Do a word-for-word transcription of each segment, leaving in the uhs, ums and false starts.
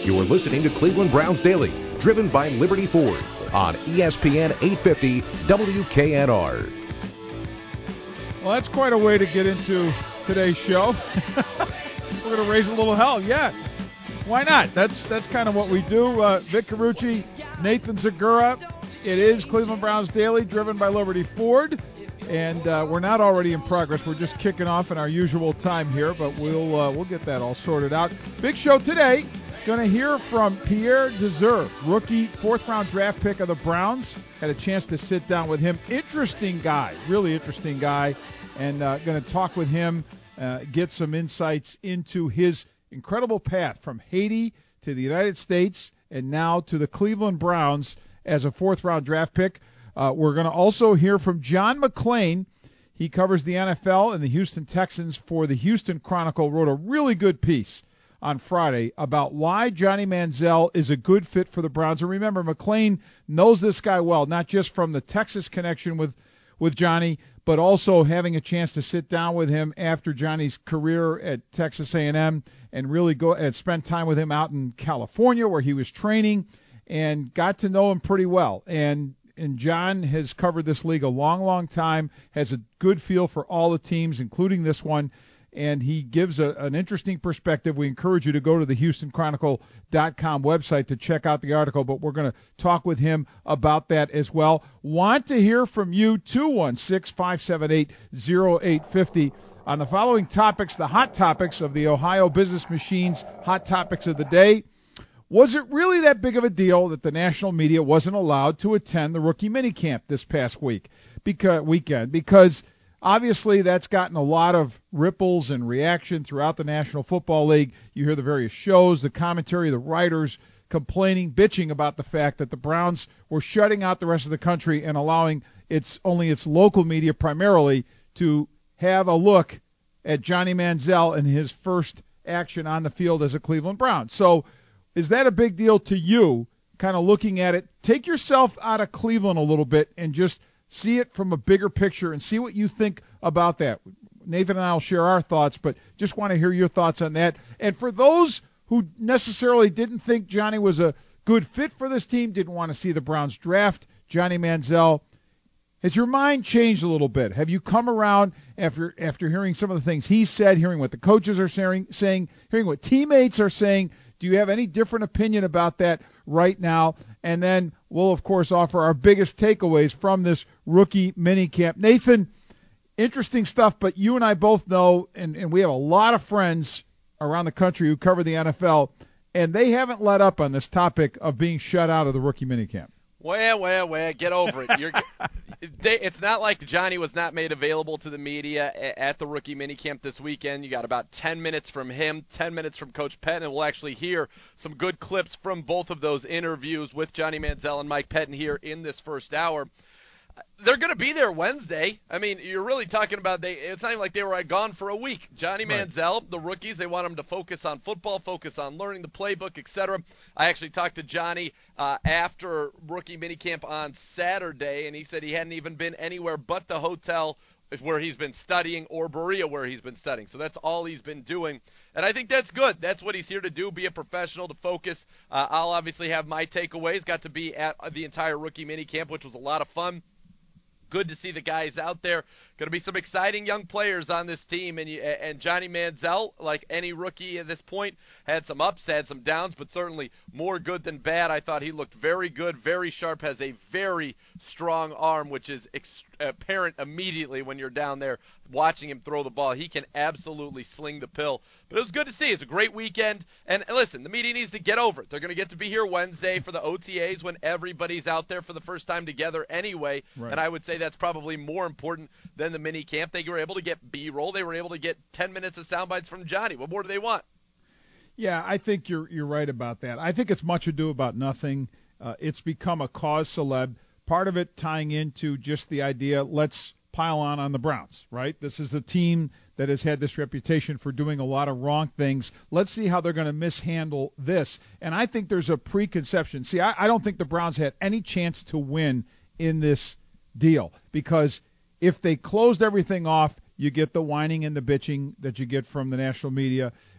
You're listening to Cleveland Browns Daily, driven by Liberty Ford on E S P N eight fifty W K N R. Well, that's quite a way to get into today's show. We're going to raise a little hell. Yeah, why not? That's that's kind of what we do. Uh, Vic Carucci, Nathan Zagura. It is Cleveland Browns Daily, driven by Liberty Ford. And uh, we're not already in progress. We're just kicking off in our usual time here, but we'll uh, we'll get that all sorted out. Big show today. Going to hear from Pierre Desir, rookie fourth-round draft pick of the Browns. Had a chance to sit down with him. Interesting guy, really interesting guy. And uh, going to talk with him, uh, get some insights into his incredible path from Haiti to the United States and now to the Cleveland Browns as a fourth-round draft pick. Uh, we're going to also hear from John McClain. He covers the N F L and the Houston Texans for the Houston Chronicle. Wrote a really good piece on Friday about why Johnny Manziel is a good fit for the Browns. And remember, McClain knows this guy well, not just from the Texas connection with, with Johnny, but also having a chance to sit down with him after Johnny's career at Texas A and M and really go and spend time with him out in California where he was training and got to know him pretty well. And And John has covered this league a long, long time, has a good feel for all the teams, including this one, and he gives a, an interesting perspective. We encourage you to go to the Houston Chronicle dot com website to check out the article, but we're going to talk with him about that as well. Want to hear from you, two one six, five seven eight, zero eight five zero, on the following topics, the hot topics of the Ohio Business Machine's Hot Topics of the Day. Was it really that big of a deal that the national media wasn't allowed to attend the rookie minicamp this past week, because, weekend? Because obviously that's gotten a lot of ripples and reaction throughout the National Football League. You hear the various shows, the commentary, the writers complaining, bitching about the fact that the Browns were shutting out the rest of the country and allowing its only its local media primarily to have a look at Johnny Manziel and his first action on the field as a Cleveland Brown. So is that a big deal to you, kind of looking at it? Take yourself out of Cleveland a little bit and just see it from a bigger picture and see what you think about that. Nathan and I will share our thoughts, but just want to hear your thoughts on that. And for those who necessarily didn't think Johnny was a good fit for this team, didn't want to see the Browns draft Johnny Manziel, has your mind changed a little bit? Have you come around after after hearing some of the things he said, hearing what the coaches are saying, saying hearing what teammates are saying? Do you have any different opinion about that right now? And then we'll, of course, offer our biggest takeaways from this rookie minicamp. Nathan, interesting stuff, but you and I both know, and, and we have a lot of friends around the country who cover the N F L, and they haven't let up on this topic of being shut out of the rookie minicamp. Well, well, well, get over it. You're, they, it's not like Johnny was not made available to the media at the rookie minicamp this weekend. You got about ten minutes from him, ten minutes from Coach Pettin, and we'll actually hear some good clips from both of those interviews with Johnny Manziel and Mike Pettin here in this first hour. They're going to be there Wednesday. I mean, you're really talking about they. It's not even like they were gone for a week. Johnny Right. Manziel, the rookies, they want him to focus on football, focus on learning the playbook, et cetera. I actually talked to Johnny uh, after rookie minicamp on Saturday, and he said he hadn't even been anywhere but the hotel where he's been studying or Berea where he's been studying. So that's all he's been doing. And I think that's good. That's what he's here to do, be a professional, to focus. Uh, I'll obviously have my takeaways. Got to be at the entire rookie minicamp, which was a lot of fun. Good to see the guys out there. Going to be some exciting young players on this team. And, you, and Johnny Manziel, like any rookie at this point, had some ups, had some downs, but certainly more good than bad. I thought he looked very good, very sharp, has a very strong arm, which is ex- apparent immediately when you're down there watching him throw the ball. He can absolutely sling the pill. But it was good to see. It's a great weekend. And listen, the media needs to get over it. They're going to get to be here Wednesday for the O T As when everybody's out there for the first time together anyway. Right. And I would say that's probably more important than the mini camp. They were able to get B-roll. They were able to get ten minutes of sound bites from Johnny. What more do they want? Yeah, I think you're you're right about that. I think it's much ado about nothing. Uh, it's become a cause celeb. Part of it tying into just the idea, let's pile on on the Browns, right? This is a team that has had this reputation for doing a lot of wrong things. Let's see how they're going to mishandle this. And I think there's a preconception. See, I, I don't think the Browns had any chance to win in this deal, because if they closed everything off, you get the whining and the bitching that you get from the national media.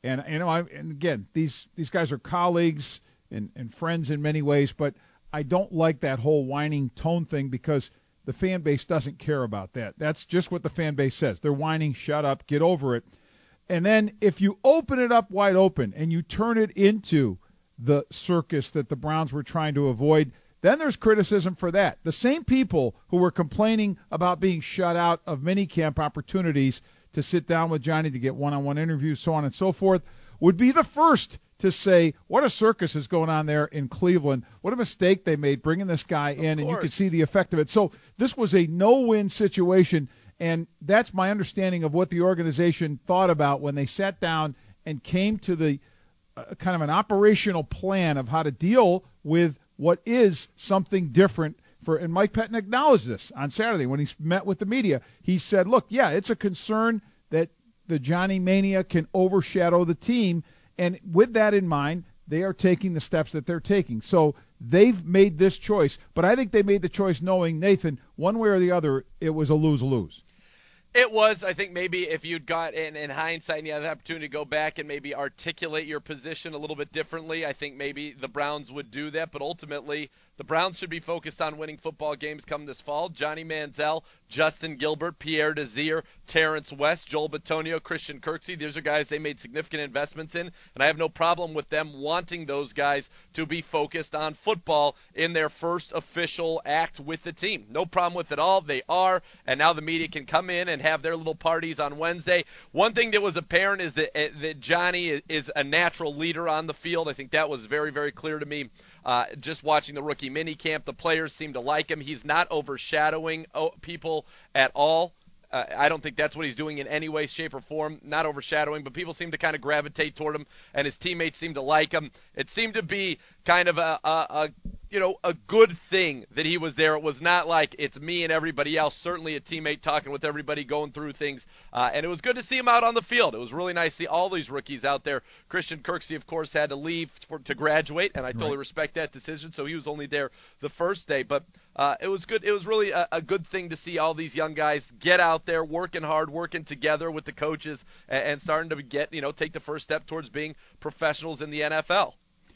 And you know, I, and again, these these guys are colleagues and, and friends in many ways, but I don't like that whole whining tone thing because the fan base doesn't care about that. That's just what the fan base says. They're whining, shut up, get over it. And then if you open it up wide open and you turn it into the circus that the Browns were trying to avoid, then there's criticism for that. The same people who were complaining about being shut out of minicamp opportunities to sit down with Johnny to get one-on-one interviews, so on and so forth, would be the first to say, what a circus is going on there in Cleveland. What a mistake they made bringing this guy in, and you could see the effect of it. So this was a no-win situation, and that's my understanding of what the organization thought about when they sat down and came to the uh, kind of an operational plan of how to deal with what is something different. For, and Mike Pettin acknowledged this on Saturday when he met with the media. He said, look, yeah, it's a concern that the Johnny Mania can overshadow the team, and with that in mind, they are taking the steps that they're taking. So they've made this choice, but I think they made the choice knowing, Nathan, one way or the other, it was a lose-lose. It was. I think maybe if you'd got in, in hindsight and you had the opportunity to go back and maybe articulate your position a little bit differently, I think maybe the Browns would do that. But ultimately, the Browns should be focused on winning football games come this fall. Johnny Manziel, Justin Gilbert, Pierre Desir, Terrence West, Joel Bitonio, Christian Kirksey. These are guys they made significant investments in, and I have no problem with them wanting those guys to be focused on football in their first official act with the team. No problem with it all. They are, and now the media can come in and have their little parties on Wednesday. One thing that was apparent is that, that Johnny is a natural leader on the field. I think that was very, very clear to me. Uh, just watching the rookie minicamp, the players seem to like him. He's not overshadowing people at all. Uh, I don't think that's what he's doing in any way, shape, or form, not overshadowing, but people seem to kind of gravitate toward him, and his teammates seem to like him. It seemed to be kind of a, a, a you know, a good thing that he was there. It was not like it's me and everybody else, certainly a teammate talking with everybody, going through things, uh, and it was good to see him out on the field. It was really nice to see all these rookies out there. Christian Kirksey, of course, had to leave for, to graduate, and I totally right. respect that decision, so he was only there the first day, but uh, it was good. It was really a, a good thing to see all these young guys get out there, working hard, working together with the coaches, and, and starting to get, you know, take the first step towards being professionals in the N F L.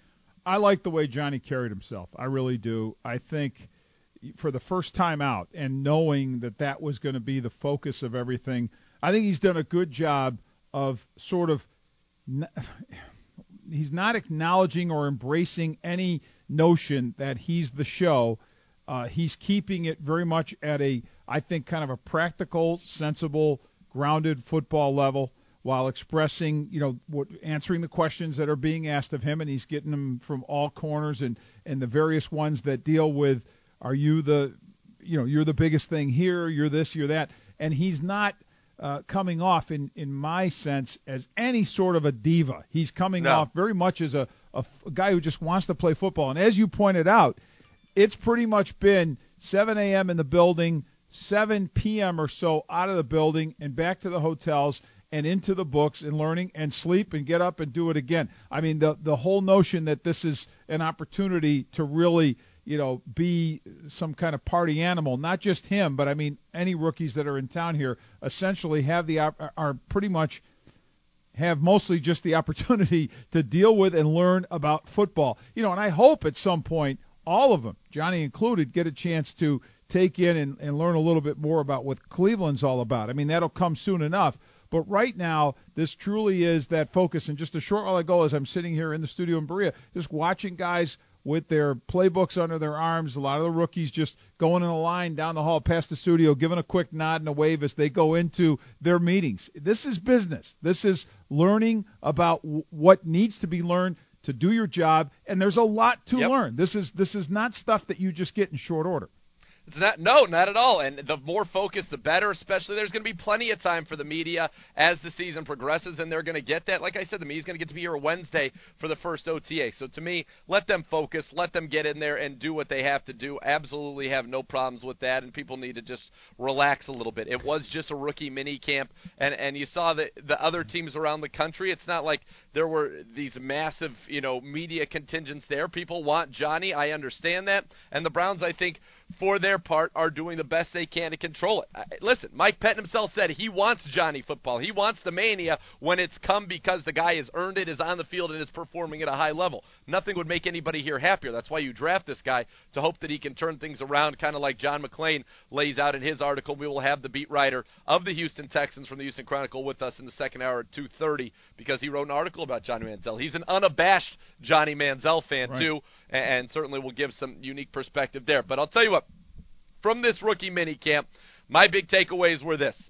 I like the way Johnny carried himself. I really do. I think for the first time out and knowing that that was going to be the focus of everything, I think he's done a good job of sort of – he's not acknowledging or embracing any notion that he's the show. Uh, he's keeping it very much at a, I think, kind of a practical, sensible, grounded football level, while expressing, you know, what, answering the questions that are being asked of him, and he's getting them from all corners, and, and the various ones that deal with, are you the, you know, you're the biggest thing here, you're this, you're that, and he's not uh, coming off, in, in my sense, as any sort of a diva. He's coming no. off very much as a, a, a guy who just wants to play football, and as you pointed out, it's pretty much been seven a.m. in the building, seven p.m. or so out of the building, and back to the hotels, and into the books and learning and sleep and get up and do it again. I mean, the the whole notion that this is an opportunity to really, you know, be some kind of party animal, not just him, but I mean any rookies that are in town here essentially have the are pretty much have mostly just the opportunity to deal with and learn about football. You know, and I hope at some point all of them, Johnny included, get a chance to take in and, and learn a little bit more about what Cleveland's all about. I mean, that'll come soon enough. But right now, this truly is that focus. And just a short while ago, as I'm sitting here in the studio in Berea, just watching guys with their playbooks under their arms, a lot of the rookies just going in a line down the hall past the studio, giving a quick nod and a wave as they go into their meetings. This is business. This is learning about w- what needs to be learned to do your job, and there's a lot to yep. learn. This is this is not stuff that you just get in short order. It's not, no, not at all. And the more focused, the better, especially there's going to be plenty of time for the media as the season progresses, and they're going to get that. Like I said, the media's going to get to be here Wednesday for the first O T A. So to me, let them focus, let them get in there and do what they have to do. Absolutely have no problems with that, and people need to just relax a little bit. It was just a rookie mini camp, and, and you saw the, the other teams around the country. It's not like there were these massive, you know, media contingents there. People want Johnny. I understand that. And the Browns, I think, for their part, are doing the best they can to control it. I, listen, Mike Pettine himself said he wants Johnny football. He wants the mania when it's come because the guy has earned it, is on the field, and is performing at a high level. Nothing would make anybody here happier. That's why you draft this guy, to hope that he can turn things around, kind of like John McClain lays out in his article. We will have the beat writer of the Houston Texans from the Houston Chronicle with us in the second hour at two thirty, because he wrote an article about Johnny Manziel. He's an unabashed Johnny Manziel fan, right. too, and, and certainly will give some unique perspective there. But I'll tell you what, from this rookie minicamp, my big takeaways were this.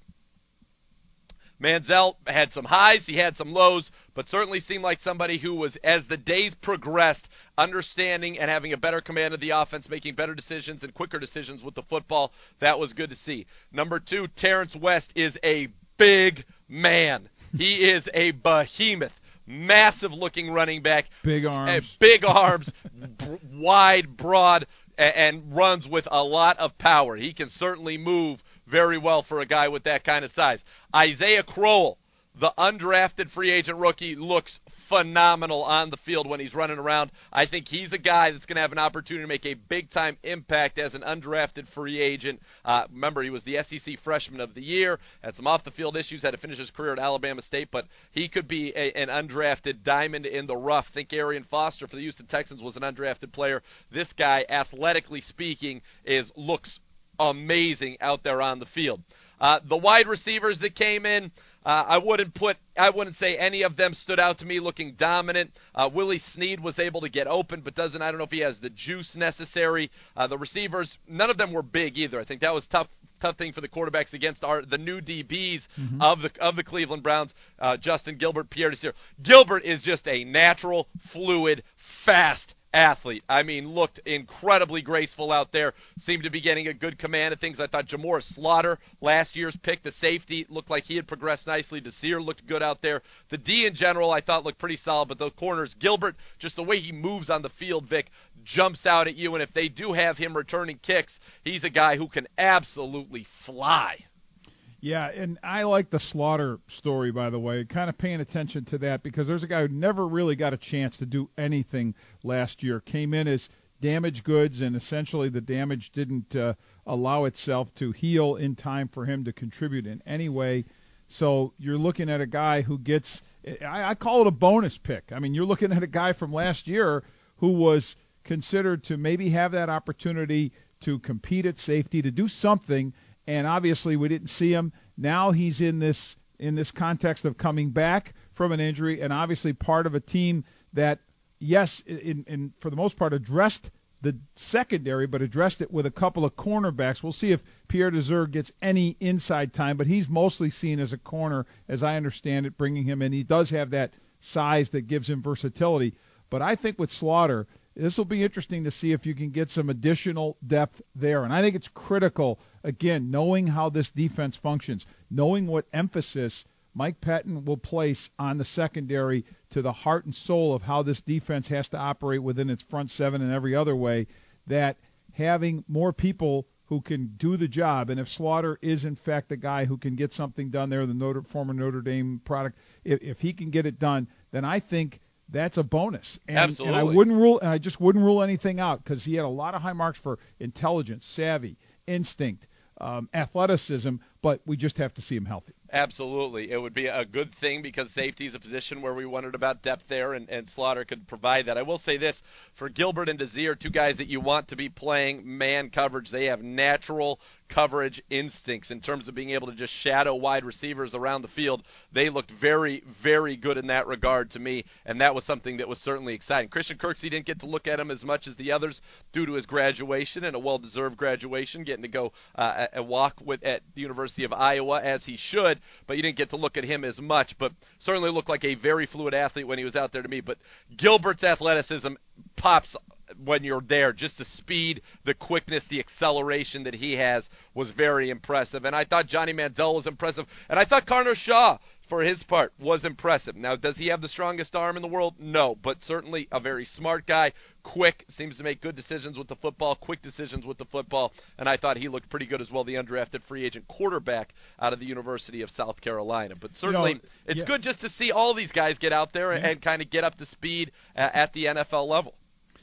Manziel had some highs, he had some lows, but certainly seemed like somebody who was, as the days progressed, understanding and having a better command of the offense, making better decisions and quicker decisions with the football. That was good to see. Number two, Terrence West is a big man. He is a behemoth. Massive-looking running back. Big arms. Uh, big arms, b- wide, broad, and, and runs with a lot of power. He can certainly move very well for a guy with that kind of size. Isaiah Crowell, the undrafted free agent rookie, looks phenomenal on the field when he's running around. I think he's a guy that's going to have an opportunity to make a big-time impact as an undrafted free agent. Uh, remember, he was the S E C Freshman of the Year, had some off-the-field issues, had to finish his career at Alabama State, but he could be a, an undrafted diamond in the rough. Think Arian Foster for the Houston Texans was an undrafted player. This guy, athletically speaking, is looks amazing out there on the field. Uh, the wide receivers that came in, uh, I wouldn't put, I wouldn't say any of them stood out to me looking dominant. Uh, Willie Snead was able to get open, but doesn't, I don't know if he has the juice necessary. Uh, the receivers, none of them were big either. I think that was tough, tough thing for the quarterbacks against our the new D Bs mm-hmm. of the of the Cleveland Browns. Uh, Justin Gilbert, Pierre Desir. Gilbert is just a natural, fluid, fast athlete. I mean, looked incredibly graceful out there, seemed to be getting a good command of things. I thought Jamor Slaughter, last year's pick, the safety, looked like he had progressed nicely. Desir looked good out there. The D in general I thought looked pretty solid, but those corners, Gilbert, just the way he moves on the field, Vic, jumps out at you, and if they do have him returning kicks, he's a guy who can absolutely fly. Yeah, and I like the Slaughter story, by the way, kind of paying attention to that, because there's a guy who never really got a chance to do anything last year. Came in as damaged goods, and essentially the damage didn't uh, allow itself to heal in time for him to contribute in any way. So you're looking at a guy who gets, I, I call it a bonus pick. I mean, you're looking at a guy from last year who was considered to maybe have that opportunity to compete at safety, to do something, and obviously we didn't see him. Now he's in this in this context of coming back from an injury, and obviously part of a team that, yes, in, in for the most part addressed the secondary, but addressed it with a couple of cornerbacks. We'll see if Pierre Desir gets any inside time, but he's mostly seen as a corner, as I understand it, bringing him in. He does have that size that gives him versatility. But I think with Slaughter, this will be interesting to see if you can get some additional depth there. And I think it's critical, again, knowing how this defense functions, knowing what emphasis Mike Pettine will place on the secondary to the heart and soul of how this defense has to operate within its front seven and every other way, that having more people who can do the job, and if Slaughter is in fact the guy who can get something done there, the Notre, former Notre Dame product, if, if he can get it done, then I think that's a bonus. And, Absolutely. And I wouldn't rule, and I just wouldn't rule anything out, because he had a lot of high marks for intelligence, savvy, instinct, um, athleticism, but we just have to see him healthy. Absolutely. It would be a good thing, because safety is a position where we wondered about depth there, and, and Slaughter could provide that. I will say this, for Gilbert and Desir, two guys that you want to be playing man coverage, they have natural coverage instincts in terms of being able to just shadow wide receivers around the field. They looked very, very good in that regard to me, and that was something that was certainly exciting. Christian Kirksey didn't get to look at him as much as the others due to his graduation, and a well-deserved graduation, getting to go uh, and walk with at the University of Iowa as he should, but you didn't get to look at him as much, but certainly looked like a very fluid athlete when he was out there to me. But Gilbert's athleticism pops when you're there. Just the speed, the quickness, the acceleration that he has was very impressive. And I thought Johnny Manziel was impressive. And I thought Carter Shaw, for his part, was impressive. Now, does he have the strongest arm in the world? No, but certainly a very smart guy, quick, seems to make good decisions with the football, quick decisions with the football, and I thought he looked pretty good as well, the undrafted free agent quarterback out of the University of South Carolina. But certainly, you know, it's yeah. good just to see all these guys get out there and, yeah. and kind of get up to speed uh, at the N F L level.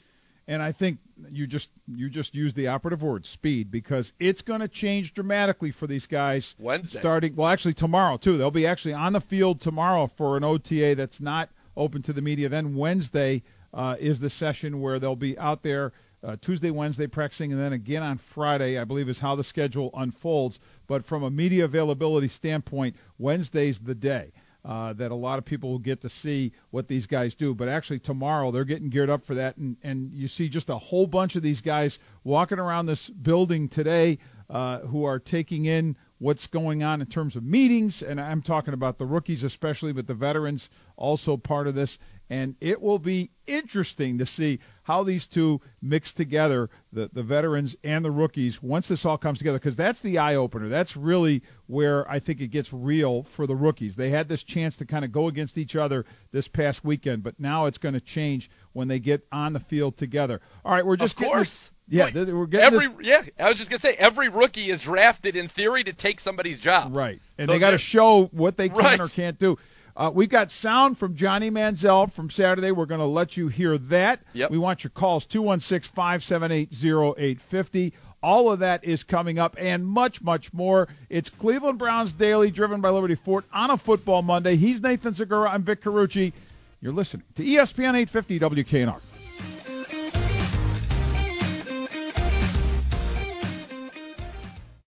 And I think you just you just used the operative word, speed, because it's going to change dramatically for these guys. Wednesday. Starting, well, actually tomorrow, too. They'll be actually on the field tomorrow for an O T A that's not open to the media. Then Wednesday uh, is the session where they'll be out there uh, Tuesday, Wednesday practicing, and then again on Friday, I believe, is how the schedule unfolds. But from a media availability standpoint, Wednesday's the day. Uh, that a lot of people will get to see what these guys do. But actually tomorrow they're getting geared up for that, and, and you see just a whole bunch of these guys walking around this building today uh, who are taking in what's going on in terms of meetings, and I'm talking about the rookies especially, but the veterans also part of this. And it will be interesting to see how these two mix together, the, the veterans and the rookies, once this all comes together, because that's the eye-opener. That's really where I think it gets real for the rookies. They had this chance to kind of go against each other this past weekend, but now it's going to change when they get on the field together. All right, we're just of course. This, yeah, Wait, th- we're getting every this, yeah. I was just gonna say every rookie is drafted in theory to take somebody's job. right, and So they got to show what they can right. or can't do. Uh, we've got sound from Johnny Manziel from Saturday. We're going to let you hear that. Yep. We want your calls, two one six, five seven eight, zero eight five zero. All of that is coming up and much, much more. It's Cleveland Browns Daily, driven by Liberty Ford on a football Monday. He's Nathan Segura. I'm Vic Carucci. You're listening to E S P N eight fifty W K N R.